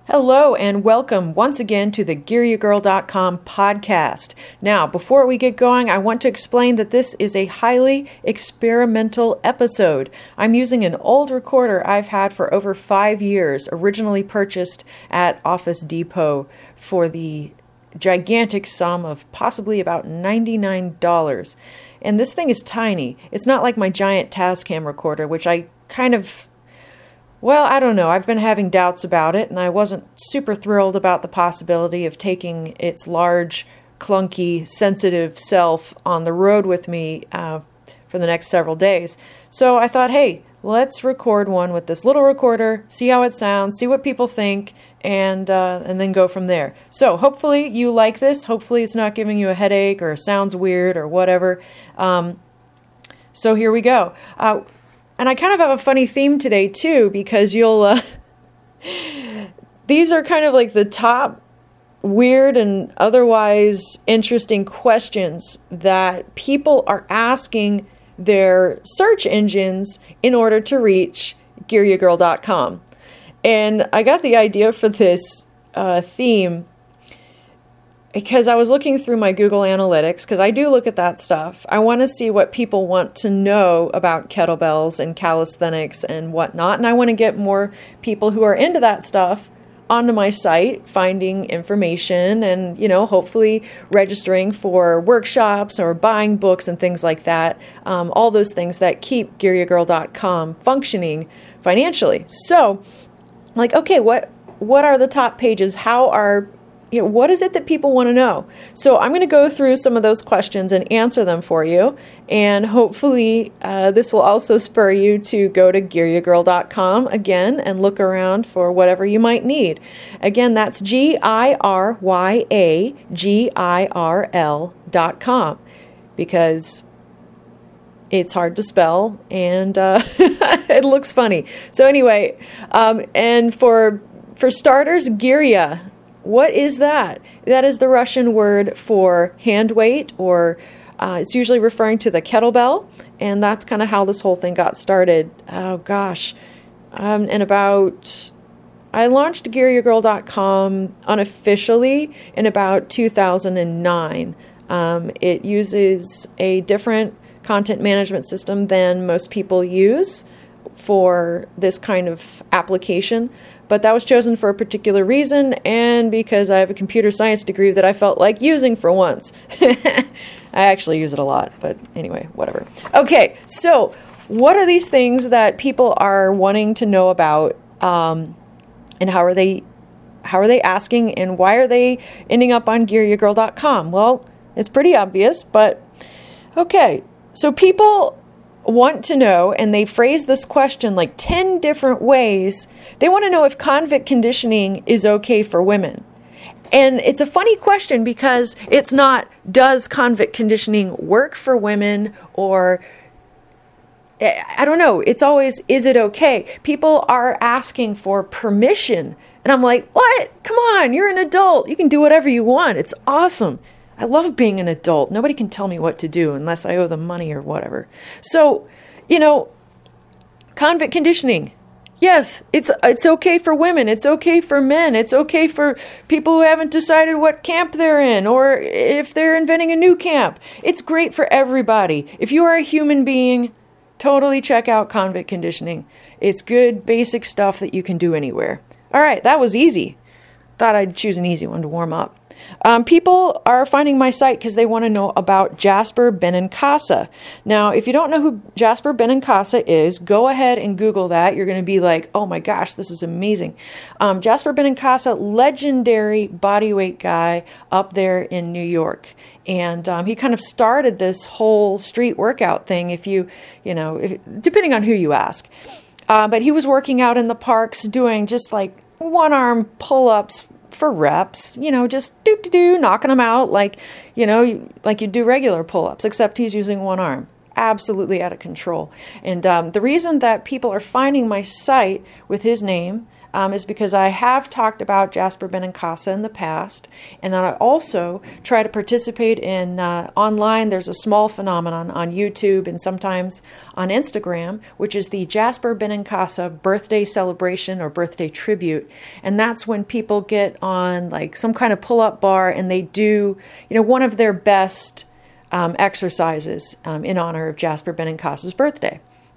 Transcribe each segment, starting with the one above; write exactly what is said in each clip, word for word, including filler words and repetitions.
Hello and welcome once again to the Gear Ya Girl dot com podcast. Now, before we get going, I want to explain that this is a highly experimental episode. I'm using an old recorder I've had for over five years, originally purchased at Office Depot for the gigantic sum of possibly about ninety-nine dollars. And this thing is tiny. It's not like my giant Tascam recorder, which I kind of Well, I don't know. I've been having doubts about it, and I wasn't super thrilled about the possibility of taking its large, clunky, sensitive self on the road with me uh, for the next several days. So I thought, hey, let's record one with this little recorder, see how it sounds, see what people think, and uh, and then go from there. So hopefully you like this. Hopefully it's not giving you a headache or sounds weird or whatever. Um, so here we go. Uh, And I kind of have a funny theme today, too, because you'll, uh, these are kind of like the top weird and otherwise interesting questions that people are asking their search engines in order to reach Gear Ya Girl dot com. And I got the idea for this uh, theme because I was looking through my Google Analytics, because I do look at that stuff. I want to see what people want to know about kettlebells and calisthenics and whatnot. And I want to get more people who are into that stuff onto my site, finding information and, you know, hopefully registering for workshops or buying books and things like that. Um, all those things that keep Gear Ya Girl dot com functioning financially. So, like, okay, what what are the top pages? How are You know, what is it that people want to know? So I'm going to go through some of those questions and answer them for you. And hopefully uh, this will also spur you to go to Gear Ya Girl dot com again and look around for whatever you might need. Again, that's G I R Y A G I R L dot com, because it's hard to spell and uh, it looks funny. So anyway, um, and for for starters, Girya. What is that? That is the Russian word for hand weight, or uh, it's usually referring to the kettlebell, and that's kind of how this whole thing got started. Oh gosh, um, and about I launched Gear Ya Girl dot com unofficially in about two thousand nine. Um, it uses a different content management system than most people use for this kind of application. But that was chosen for a particular reason, and because I have a computer science degree that I felt like using for once. I actually use it a lot, but anyway, whatever. Okay, so what are these things that people are wanting to know about, um, and how are they how are they asking, and why are they ending up on Gear Ya Girl dot com? Well, it's pretty obvious, but okay. So people want to know, and they phrase this question like ten different ways. They want to know if convict conditioning is okay for women. And it's a funny question because it's not, does convict conditioning work for women, or I don't know. It's always, is it okay? People are asking for permission. And I'm like, what? Come on, you're an adult. You can do whatever you want. It's awesome. I love being an adult. Nobody can tell me what to do unless I owe them money or whatever. So, you know, convict conditioning. Yes, it's it's okay for women. It's okay for men. It's okay for people who haven't decided what camp they're in, or if they're inventing a new camp. It's great for everybody. If you are a human being, totally check out convict conditioning. It's good, basic stuff that you can do anywhere. All right, that was easy. Thought I'd choose an easy one to warm up. Um, people are finding my site because they want to know about Jasper Benincasa. Now, if you don't know who Jasper Benincasa is, go ahead and Google that. You're going to be like, oh my gosh, this is amazing. Um, Jasper Benincasa, legendary bodyweight guy up there in New York. And um, he kind of started this whole street workout thing, if you, you know, if, depending on who you ask. Uh, but he was working out in the parks doing just like one-arm pull-ups for reps, you know, just do-do-do, knocking them out like, you know, like you do regular pull-ups, except he's using one arm. Absolutely out of control. And um, the reason that people are finding my site with his name um, is because I have talked about Jasper Benincasa in the past, and then I also try to participate in uh, online. There's a small phenomenon on YouTube and sometimes on Instagram, which is the Jasper Benincasa birthday celebration or birthday tribute, and that's when people get on like some kind of pull-up bar and they do, you know, one of their best um, exercises um, in honor of Jasper Benincasa's birthday.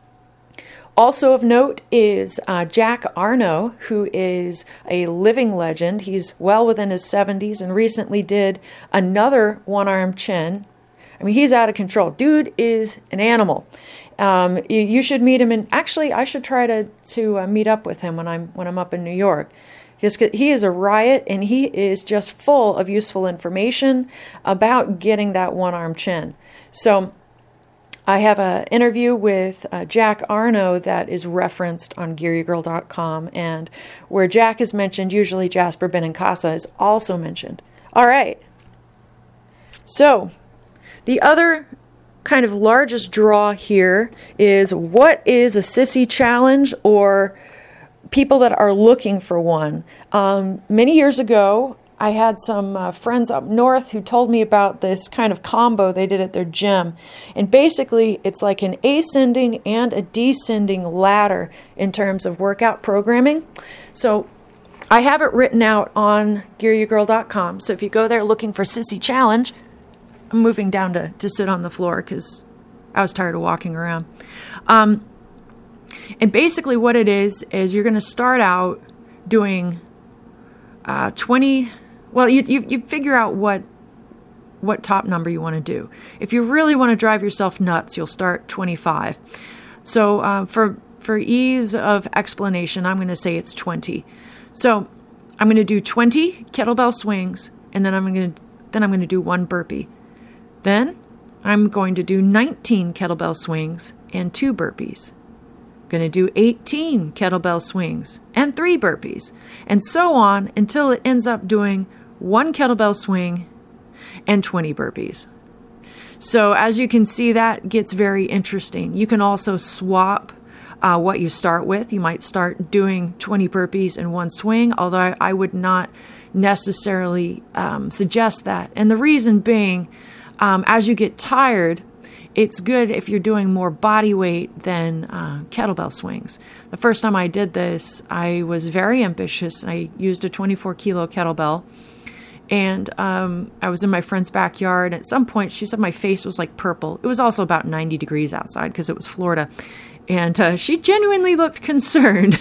Also of note is uh, Jack Arno, who is a living legend. He's well within his seventies and recently did another one-arm chin. I mean, he's out of control. Dude is an animal. Um, you, you should meet him, and actually, I should try to to uh, meet up with him when I'm when I'm up in New York. He's, he is a riot, and he is just full of useful information about getting that one-arm chin. So I have an interview with uh, Jack Arno that is referenced on Gear You Girl dot com, and where Jack is mentioned, usually Jasper Benincasa is also mentioned. All right. So the other kind of largest draw here is, what is a sissy challenge, or people that are looking for one? Um, many years ago, I had some uh, friends up north who told me about this kind of combo they did at their gym. And basically, it's like an ascending and a descending ladder in terms of workout programming. So I have it written out on Gear You Girl dot com. So if you go there looking for Sissy Challenge, I'm moving down to, to sit on the floor because I was tired of walking around. Um, and basically what it is, is you're going to start out doing uh, twenty... Well, you, you you figure out what what top number you want to do. If you really want to drive yourself nuts, you'll start twenty-five. So uh, for for ease of explanation, I'm going to say it's twenty. So I'm going to do twenty kettlebell swings, and then I'm going to then I'm going to do one burpee. Then I'm going to do nineteen kettlebell swings and two burpees. I'm going to do eighteen kettlebell swings and three burpees, and so on until it ends up doing one kettlebell swing and twenty burpees. So as you can see, that gets very interesting. You can also swap uh, what you start with. You might start doing twenty burpees in one swing, although I, I would not necessarily um, suggest that. And the reason being, um, as you get tired, it's good if you're doing more body weight than uh, kettlebell swings. The first time I did this, I was very ambitious. I used a twenty-four kilo kettlebell. And um, I was in my friend's backyard. And at some point, she said my face was like purple. It was also about ninety degrees outside because it was Florida. And uh, she genuinely looked concerned.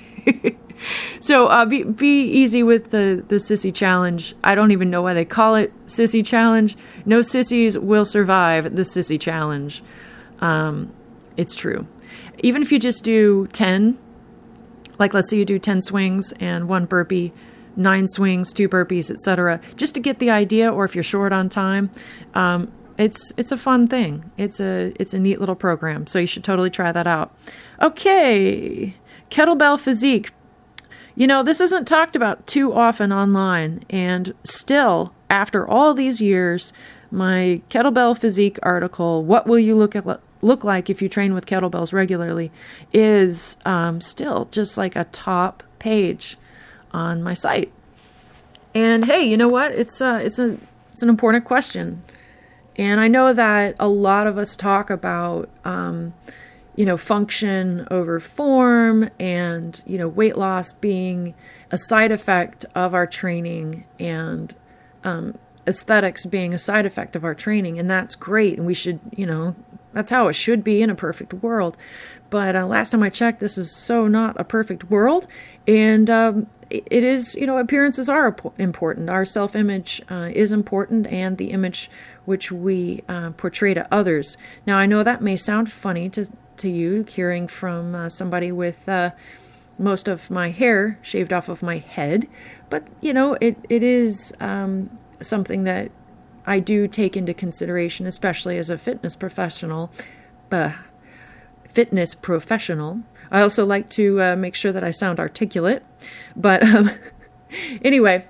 So uh, be be easy with the, the Sissy Challenge. I don't even know why they call it Sissy Challenge. No sissies will survive the Sissy Challenge. Um, it's true. Even if you just do ten, like let's say you do ten swings and one burpee, nine swings, two burpees, et cetera, just to get the idea, or if you're short on time, um, it's it's a fun thing. It's a it's a neat little program, so you should totally try that out. Okay, kettlebell physique. You know, this isn't talked about too often online, and still, after all these years, my kettlebell physique article, What Will You Look at, look like if you train with kettlebells regularly, is um, still just like a top page on my site. And hey, you know what? It's uh, it's a it's an important question, and I know that a lot of us talk about um, you know function over form, and you know weight loss being a side effect of our training, and um, aesthetics being a side effect of our training, and that's great, and we should you know that's how it should be in a perfect world. But uh, last time I checked, this is so not a perfect world. And um, it, it is, you know, appearances are important. Our self-image uh, is important, and the image which we uh, portray to others. Now, I know that may sound funny to, to you, hearing from uh, somebody with uh, most of my hair shaved off of my head. But, you know, it, it is um, something that I do take into consideration, especially as a fitness professional. Bah. Fitness professional. I also like to uh, make sure that I sound articulate. But um, anyway,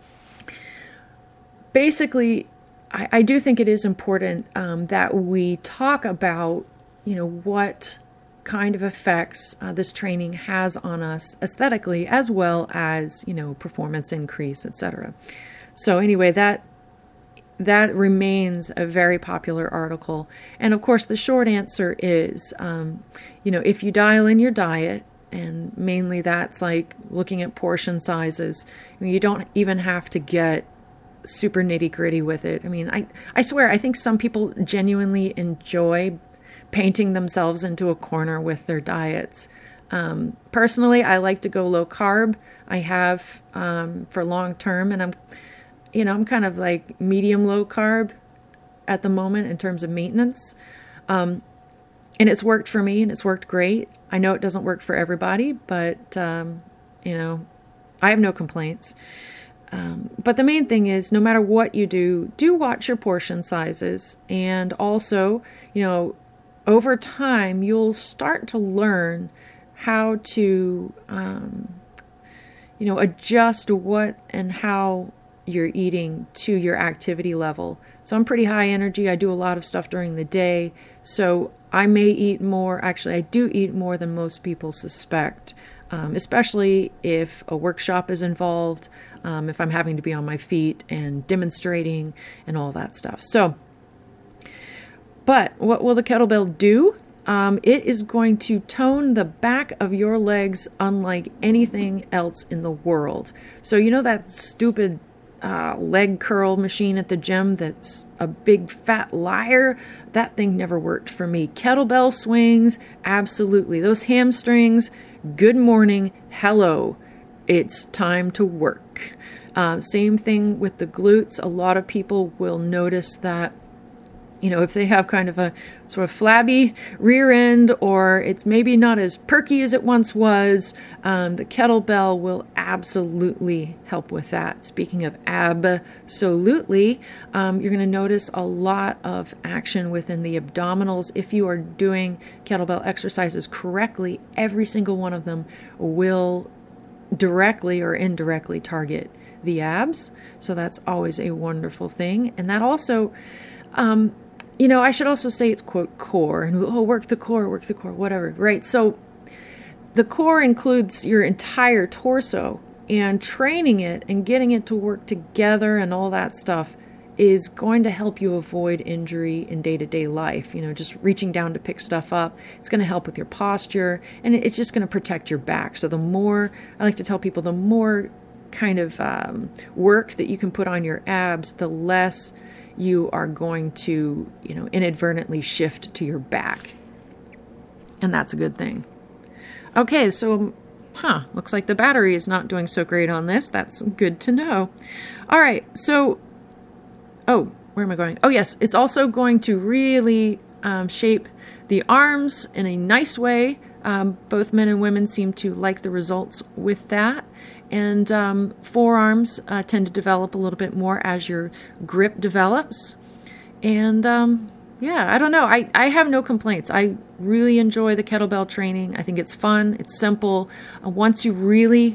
basically, I, I do think it is important um, that we talk about, you know, what kind of effects uh, this training has on us aesthetically, as well as, you know, performance increase, et cetera. So anyway, that that remains a very popular article. And of course, the short answer is, um, you know, if you dial in your diet, and mainly that's like looking at portion sizes, I mean, you don't even have to get super nitty gritty with it. I mean, I, I swear, I think some people genuinely enjoy painting themselves into a corner with their diets. Um, personally, I like to go low carb. I have um, for long term, and I'm, you know, I'm kind of like medium low carb at the moment in terms of maintenance. Um, and it's worked for me, and it's worked great. I know it doesn't work for everybody, but, um, you know, I have no complaints. Um, but the main thing is, no matter what you do, do watch your portion sizes. And also, you know, over time, you'll start to learn how to, um, you know, adjust what and how you're eating to your activity level. So I'm pretty high energy. I do a lot of stuff during the day. So I may eat more. Actually, I do eat more than most people suspect, um, especially if a workshop is involved, um, if I'm having to be on my feet and demonstrating and all that stuff. So, but what will the kettlebell do? Um, it is going to tone the back of your legs unlike anything else in the world. So you know that stupid Uh, leg curl machine at the gym that's a big fat liar? That thing never worked for me. Kettlebell swings, absolutely. Those hamstrings, good morning, hello. It's time to work. Uh, same thing with the glutes. A lot of people will notice that, you know, if they have kind of a sort of flabby rear end, or it's maybe not as perky as it once was, um, the kettlebell will absolutely help with that. Speaking of absolutely, um, you're going to notice a lot of action within the abdominals. If you are doing kettlebell exercises correctly, every single one of them will directly or indirectly target the abs. So that's always a wonderful thing. And that also, um, you know, I should also say it's, quote, core, and oh, work the core, work the core, whatever, right? So the core includes your entire torso, and training it and getting it to work together and all that stuff is going to help you avoid injury in day-to-day life. You know, just reaching down to pick stuff up. It's going to help with your posture, and it's just going to protect your back. So the more, I like to tell people, the more kind of um, work that you can put on your abs, the less you are going to, you know, inadvertently shift to your back. And that's a good thing. Okay, so, huh, looks like the battery is not doing so great on this. That's good to know. All right, so, oh, where am I going? Oh, yes, it's also going to really um, shape the arms in a nice way. Um, both men and women seem to like the results with that. And um, forearms uh, tend to develop a little bit more as your grip develops. And um, yeah, I don't know. I, I have no complaints. I really enjoy the kettlebell training. I think it's fun. It's simple. Uh, once you really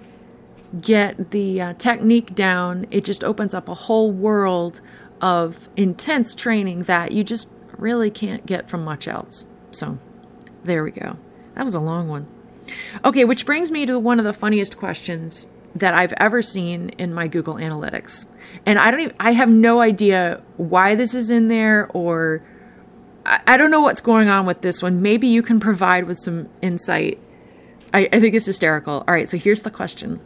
get the uh, technique down, it just opens up a whole world of intense training that you just really can't get from much else. So there we go. That was a long one. Okay, which brings me to one of the funniest questions that I've ever seen in my Google Analytics. And I don't even, I have no idea why this is in there, or I, I don't know what's going on with this one. Maybe you can provide with some insight. I, I think it's hysterical. All right, so here's the question.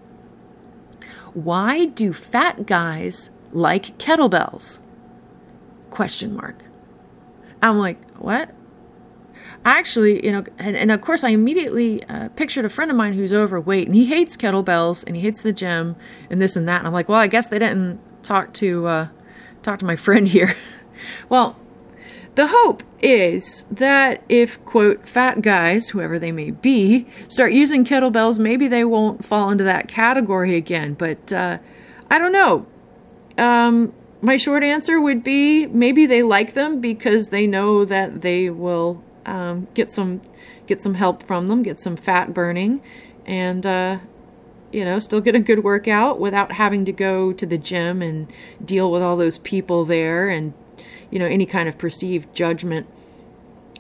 Why do fat guys like kettlebells? Question mark. I'm like, what? Actually, you know, and, and of course I immediately uh, pictured a friend of mine who's overweight, and he hates kettlebells and he hates the gym and this and that. And I'm like, well, I guess they didn't talk to uh, talk to my friend here. Well, the hope is that if, quote, fat guys, whoever they may be, start using kettlebells, maybe they won't fall into that category again. But uh, I don't know. Um, my short answer would be maybe they like them because they know that they will Um, get some, get some help from them, get some fat burning, and, uh, you know, still get a good workout without having to go to the gym and deal with all those people there and, you know, any kind of perceived judgment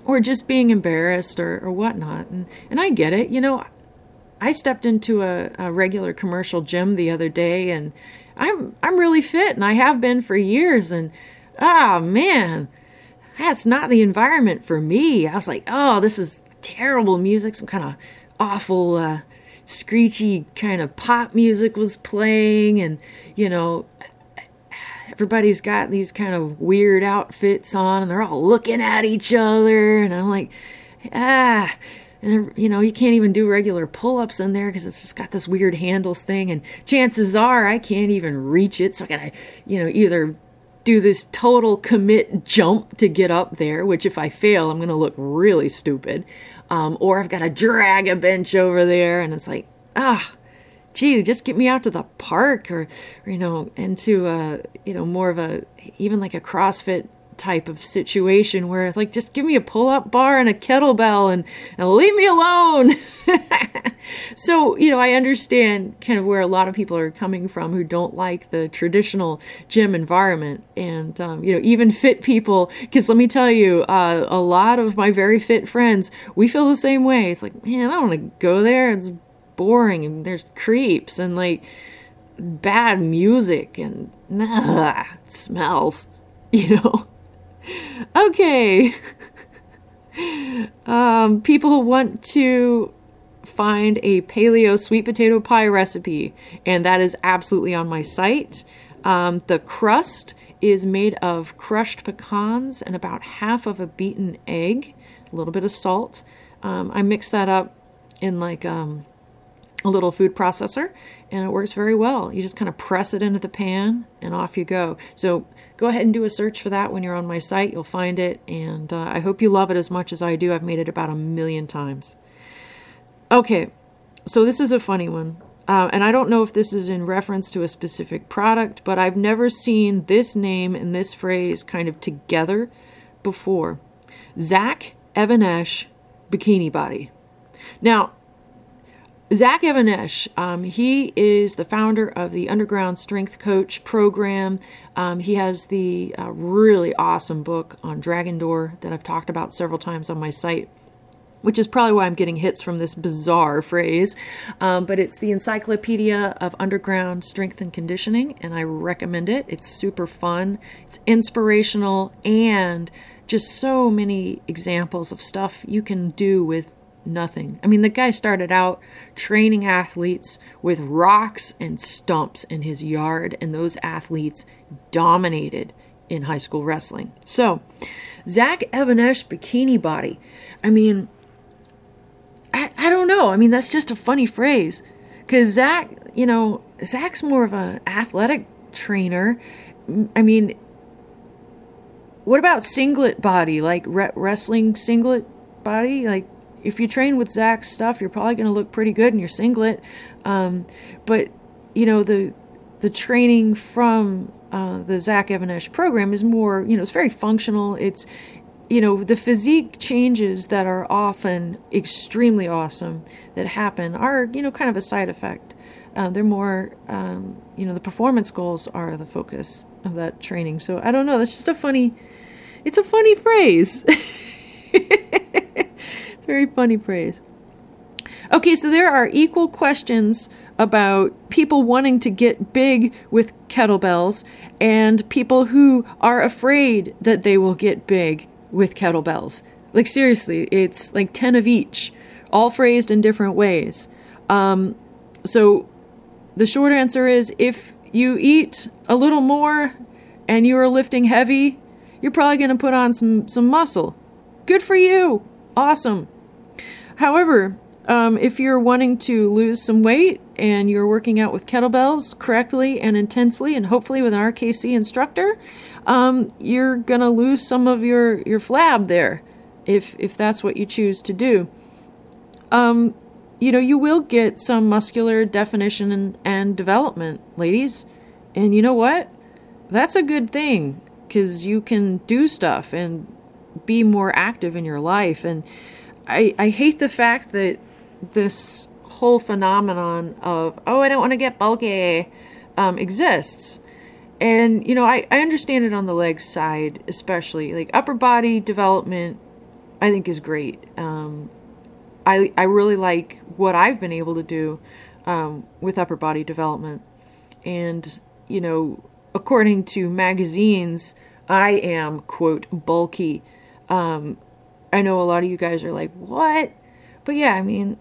or just being embarrassed or, or whatnot. And, and I get it. You know, I stepped into a, a regular commercial gym the other day, and I'm I'm really fit, and I have been for years. And ah, man, that's not the environment for me. I was like, oh, this is terrible music. Some kind of awful, uh, screechy kind of pop music was playing, and you know, everybody's got these kind of weird outfits on, and they're all looking at each other, and I'm like, ah. And, you know, you can't even do regular pull-ups in there because it's just got this weird handles thing. And chances are I can't even reach it. So I got to, you know, either do this total commit jump to get up there, which if I fail, I'm going to look really stupid. Um, or I've got to drag a bench over there. And it's like, ah, gee, just get me out to the park or, or you know, into, a, you know, more of a, even like a CrossFit type of situation where it's like, just give me a pull-up bar and a kettlebell and, and leave me alone. So, you know, I understand kind of where a lot of people are coming from who don't like the traditional gym environment. And, um, you know, even fit people, because let me tell you, uh, a lot of my very fit friends, we feel the same way. It's like, man, I don't want to go there. It's boring and there's creeps and like bad music and nah, it smells, you know. Okay. um, people want to find a paleo sweet potato pie recipe, and that is absolutely on my site. Um, the crust is made of crushed pecans and about half of a beaten egg, a little bit of salt. Um, I mix that up in like um, a little food processor, and it works very well. You just kind of press it into the pan, and off you go. So go ahead and do a search for that when you're on my site. You'll find it, and uh, I hope you love it as much as I do. I've made it about a million times. Okay, so this is a funny one. Uh, and I don't know if this is in reference to a specific product, but I've never seen this name and this phrase kind of together before. Zach Even-Esh Bikini Body. Now, Zach Even-Esh, um, he is the founder of the Underground Strength Coach program. Um, he has the uh, really awesome book on Dragon Door that I've talked about several times on my site, which is probably why I'm getting hits from this bizarre phrase. Um, but it's the Encyclopedia of Underground Strength and Conditioning, and I recommend it. It's super fun. It's inspirational, and just so many examples of stuff you can do with nothing. I mean, the guy started out training athletes with rocks and stumps in his yard, and those athletes dominated in high school wrestling. So, Zach Even-Esh Bikini Body. I mean, I, I don't know. I mean, that's just a funny phrase. Because Zach, you know, Zach's more of an athletic trainer. I mean, what about singlet body? Like re- wrestling singlet body? Like, if you train with Zach's stuff, you're probably going to look pretty good in your singlet. Um, but, you know, the the training from uh, the Zach Even-Esh program is more, you know, it's very functional. It's, you know, the physique changes that are often extremely awesome that happen are, you know, kind of a side effect. Uh, they're more, um, you know, the performance goals are the focus of that training. So I don't know. That's just a funny, it's a funny phrase. It's a very funny phrase. Okay, so there are equal questions about people wanting to get big with kettlebells and people who are afraid that they will get big with kettlebells. Like, seriously, it's like ten of each, all phrased in different ways. Um, so the short answer is, if you eat a little more and you are lifting heavy, you're probably going to put on some, some muscle. Good for you. Awesome. However, um, if you're wanting to lose some weight and you're working out with kettlebells correctly and intensely, and hopefully with an R K C instructor, um, you're going to lose some of your, your flab there, if if that's what you choose to do. Um, you know, you will get some muscular definition and, and development, ladies. And you know what? That's a good thing, because you can do stuff and be more active in your life. And I, I hate the fact that this whole phenomenon of, oh, I don't want to get bulky, um, exists. And, you know, I, I understand it on the legs side, especially. Like, upper body development I think is great. Um, I, I really like what I've been able to do um, with upper body development. And, you know, according to magazines, I am, quote, bulky. Um, I know a lot of you guys are like, what? But yeah, I mean,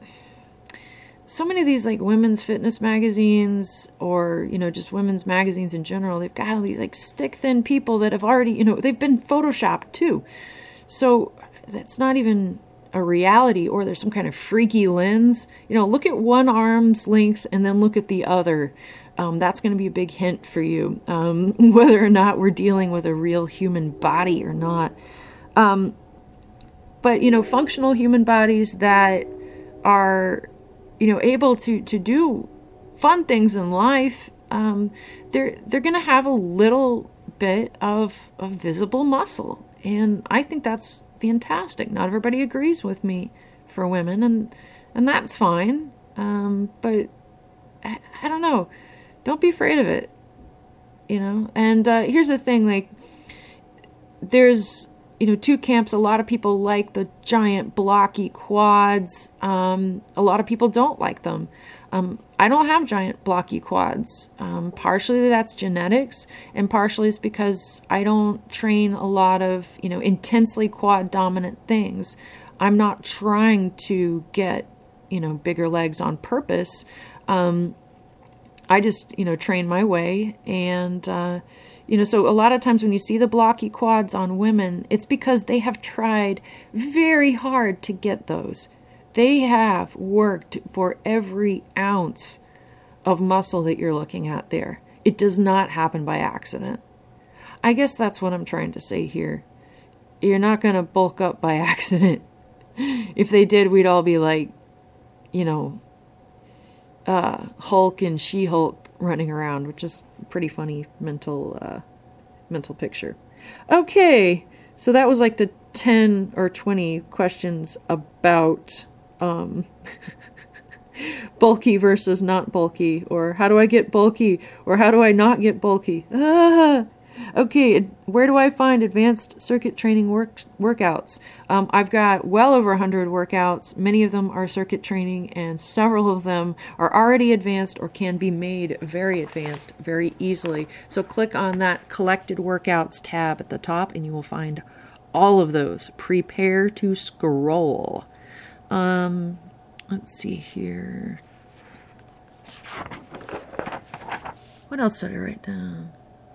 so many of these like women's fitness magazines or, you know, just women's magazines in general, they've got all these like stick thin people that have already, you know, they've been photoshopped too. So that's not even a reality, or there's some kind of freaky lens. You know, look at one arm's length and then look at the other. Um, that's going to be a big hint for you, um, whether or not we're dealing with a real human body or not. Um, but, you know, functional human bodies that are, you know, able to, to do fun things in life, um, they're, they're going to have a little bit of, of visible muscle. And I think that's fantastic. Not everybody agrees with me for women, and, and that's fine. Um, but I, I don't know. Don't be afraid of it, you know? And uh, here's the thing, like, there's, you know, two camps. A lot of people like the giant blocky quads. Um, a lot of people don't like them. Um, I don't have giant blocky quads. Um, partially that's genetics, and partially it's because I don't train a lot of, you know, intensely quad dominant things. I'm not trying to get, you know, bigger legs on purpose. Um, I just, you know, train my way. And, uh, you know, so a lot of times when you see the blocky quads on women, it's because they have tried very hard to get those. They have worked for every ounce of muscle that you're looking at there. It does not happen by accident. I guess that's what I'm trying to say here. You're not going to bulk up by accident. If they did, we'd all be like, you know, uh, Hulk and She-Hulk running around, which is a pretty funny mental, uh, mental picture. Okay, so that was like the ten or twenty questions about um, bulky versus not bulky, or how do I get bulky, or how do I not get bulky? Ah! Okay, where do I find advanced circuit training work, workouts? Um, I've got well over one hundred workouts. Many of them are circuit training, and several of them are already advanced or can be made very advanced very easily. So click on that Collected Workouts tab at the top, and you will find all of those. Prepare to scroll. Um, let's see here. What else did I write down?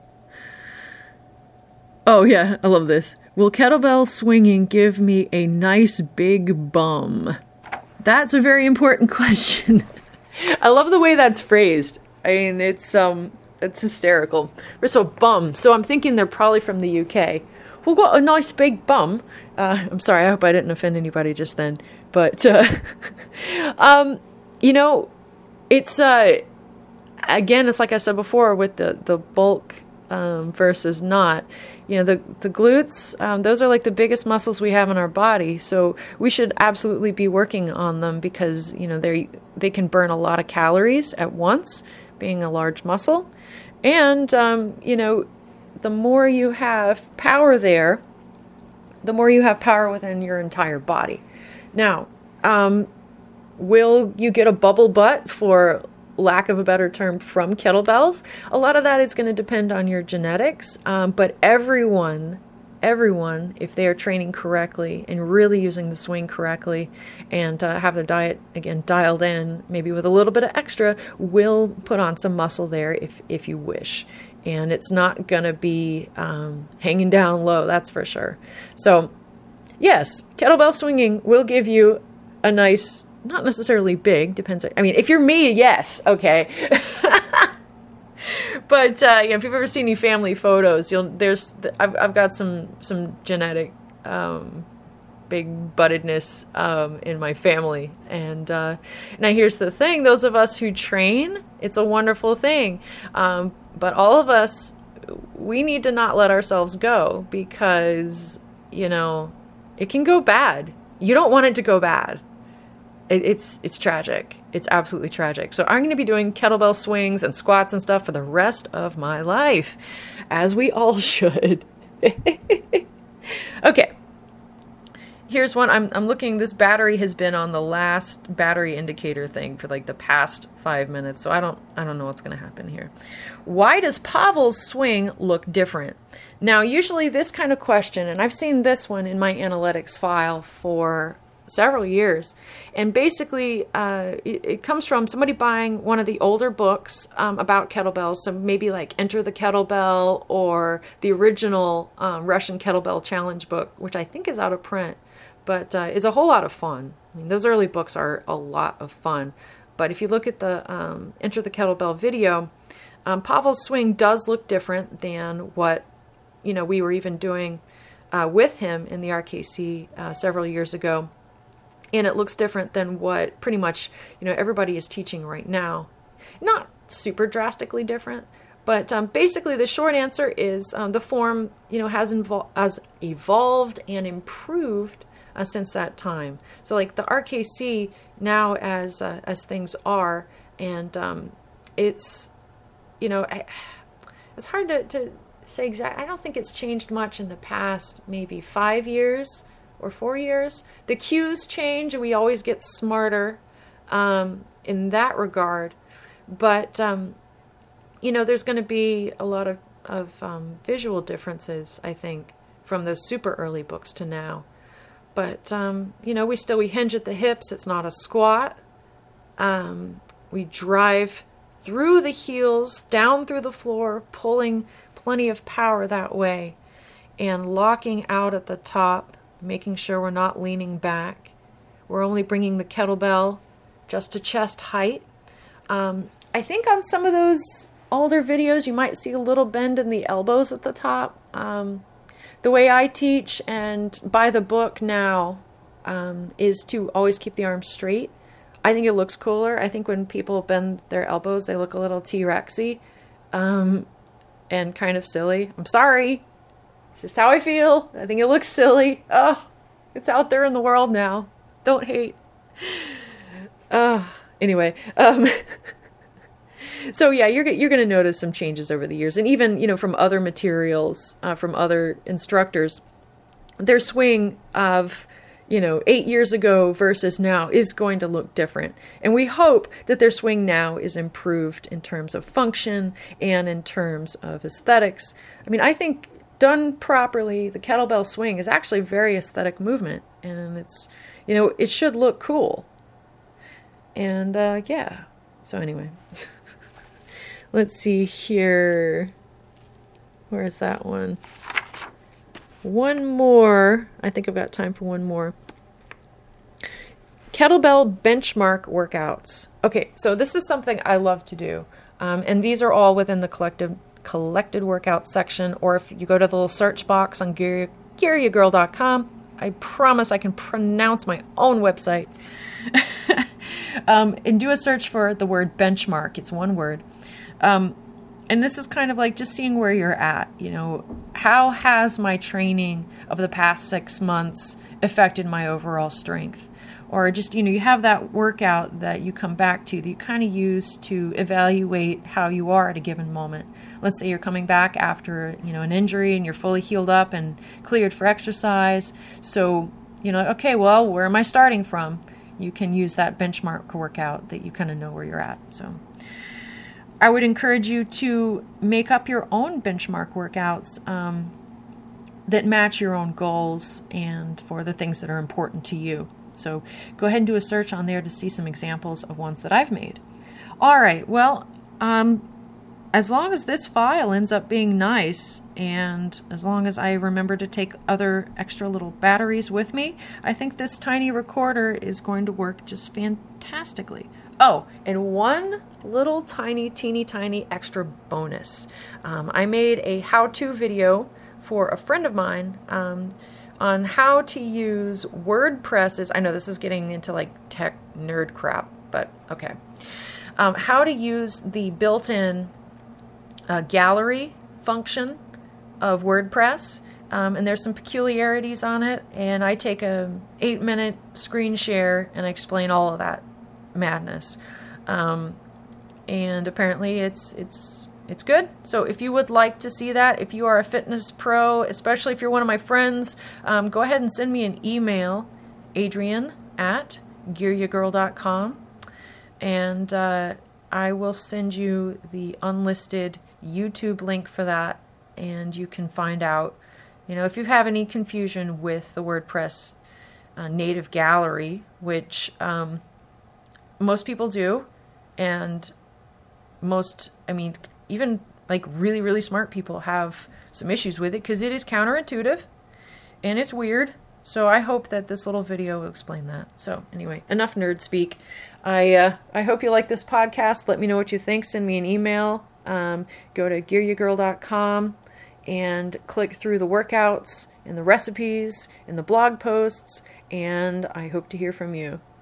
Oh, yeah, I love this. Will kettlebell swinging give me a nice big bum? That's a very important question. I love the way that's phrased. I mean, it's um, it's hysterical. First of all, bum. So I'm thinking they're probably from the U K. Who got a nice big bum? Uh, I'm sorry, I hope I didn't offend anybody just then. But, uh, um, you know, it's, uh, again, it's like I said before with the, the bulk um, versus not. You know, the, the glutes, um, those are like the biggest muscles we have in our body. So we should absolutely be working on them because, you know, they they can burn a lot of calories at once, being a large muscle. And, um, you know, the more you have power there, the more you have power within your entire body. Now, um, will you get a bubble butt, for lack of a better term, from kettlebells? A lot of that is going to depend on your genetics, um, but everyone, everyone, if they are training correctly and really using the swing correctly and uh, have their diet, again, dialed in, maybe with a little bit of extra, will put on some muscle there if, if you wish. And it's not going to be um, hanging down low, that's for sure. So, yes, kettlebell swinging will give you a nice, not necessarily big, depends. I mean, if you're me, yes, okay. But uh, you know, if you've ever seen any family photos, you'll there's I've I've got some some genetic um, big buttedness um, in my family, and uh, now here's the thing: those of us who train, it's a wonderful thing, um, but all of us, we need to not let ourselves go, because you know it can go bad. You don't want it to go bad. It's it's tragic. It's absolutely tragic. So I'm going to be doing kettlebell swings and squats and stuff for the rest of my life, as we all should. Okay. Here's one. I'm I'm looking. This battery has been on the last battery indicator thing for like the past five minutes. So I don't I don't know what's going to happen here. Why does Pavel's swing look different? Now, usually this kind of question, and I've seen this one in my analytics file for several years, and basically uh, it, it comes from somebody buying one of the older books um, about kettlebells, so maybe like Enter the Kettlebell or the original um, Russian Kettlebell Challenge book, which I think is out of print, but uh, is a whole lot of fun. I mean, those early books are a lot of fun, but if you look at the um, Enter the Kettlebell video, um, Pavel's swing does look different than what you know we were even doing uh, with him in the R K C uh, several years ago. And it looks different than what pretty much, you know, everybody is teaching right now. Not super drastically different, but um, basically the short answer is um, the form, you know, has, invol- has evolved and improved uh, since that time. So like the R K C now as uh, as things are, and um, it's, you know, I, it's hard to, to say exactly. I don't think it's changed much in the past maybe five years or four years. The cues change and we always get smarter um, in that regard. But, um, you know, there's going to be a lot of, of um, visual differences, I think, from those super early books to now. But, um, you know, we still, we hinge at the hips. It's not a squat. Um, we drive through the heels, down through the floor, pulling plenty of power that way, and locking out at the top, making sure we're not leaning back. We're only bringing the kettlebell just to chest height. Um, I think on some of those older videos, you might see a little bend in the elbows at the top. Um, the way I teach and by the book now um, is to always keep the arms straight. I think it looks cooler. I think when people bend their elbows, they look a little T-Rexy um, and kind of silly. I'm sorry. It's just how I feel. I think it looks silly. Oh, it's out there in the world now. Don't hate. Uh, anyway, um, so yeah, you're you're going to notice some changes over the years, and even you know from other materials, uh, from other instructors, their swing of you know eight years ago versus now is going to look different, and we hope that their swing now is improved in terms of function and in terms of aesthetics. I mean, I think, done properly, the kettlebell swing is actually a very aesthetic movement, and it's, you know, it should look cool. And uh, yeah, so anyway, let's see here. Where is that one? One more. I think I've got time for one more. Kettlebell benchmark workouts. Okay, so this is something I love to do, um, and these are all within the collective collected workout section, or if you go to the little search box on Gear Ya Girl dot com, I promise I can pronounce my own website, um, and do a search for the word benchmark. It's one word. Um, and this is kind of like just seeing where you're at. You know, how has my training of the past six months affected my overall strength? Or just, you know, you have that workout that you come back to that you kind of use to evaluate how you are at a given moment. Let's say you're coming back after, you know, an injury and you're fully healed up and cleared for exercise. So, you know, okay, well, where am I starting from? You can use that benchmark workout that you kind of know where you're at. So I would encourage you to make up your own benchmark workouts um, that match your own goals and for the things that are important to you. So go ahead and do a search on there to see some examples of ones that I've made. All right, well, um, as long as this file ends up being nice, and as long as I remember to take other extra little batteries with me, I think this tiny recorder is going to work just fantastically. Oh, and one little tiny, teeny tiny extra bonus. Um, I made a how-to video for a friend of mine um, on how to use WordPress's, I know this is getting into like tech nerd crap, but okay. Um, how to use the built-in uh, gallery function of WordPress. Um, and there's some peculiarities on it, and I take a eight minute screen share and I explain all of that madness. Um, and apparently it's it's It's good. So if you would like to see that, if you are a fitness pro, especially if you're one of my friends, um, go ahead and send me an email, Adrian at gear ya girl dot com, and uh, I will send you the unlisted YouTube link for that, and you can find out, you know, if you have any confusion with the WordPress uh, native gallery, which um, most people do, and most, I mean, even like really, really smart people have some issues with it because it is counterintuitive and it's weird. So I hope that this little video will explain that. So anyway, enough nerd speak. I uh, I hope you like this podcast. Let me know what you think. Send me an email. Um, go to gear ya girl dot com and click through the workouts and the recipes and the blog posts. And I hope to hear from you.